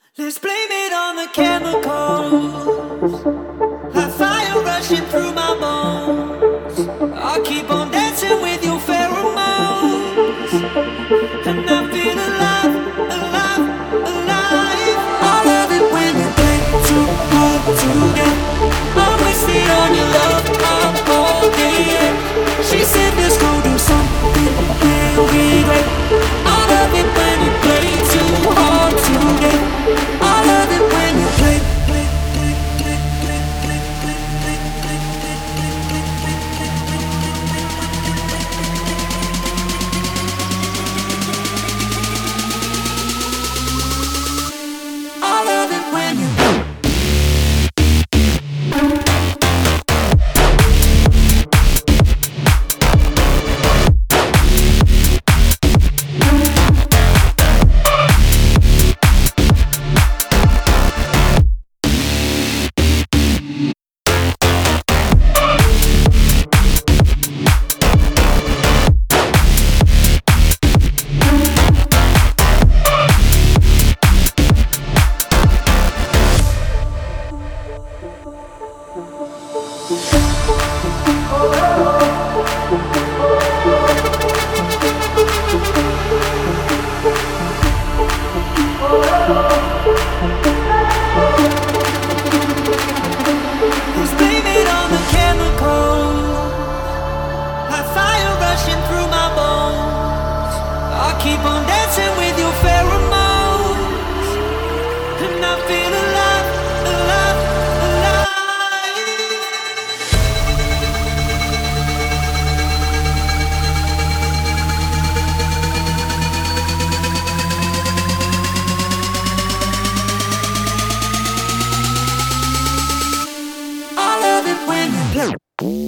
Let's blame it on the chemicals, like fire rushing through my bones. I'll keep on dancing with your pheromones, and I feel alive, alive, alive. I love it when you play too hard to get. I'm wasted on your love, I'm holding it. She said let's go do something real great. I love it when you play too hard to get. I love it when you play. I love it when you Let's blame it on the chemicals, like fire rushing through my bones. I keep on dancing with your pheromones, and I feel alive, alive, alive. I love it when you play.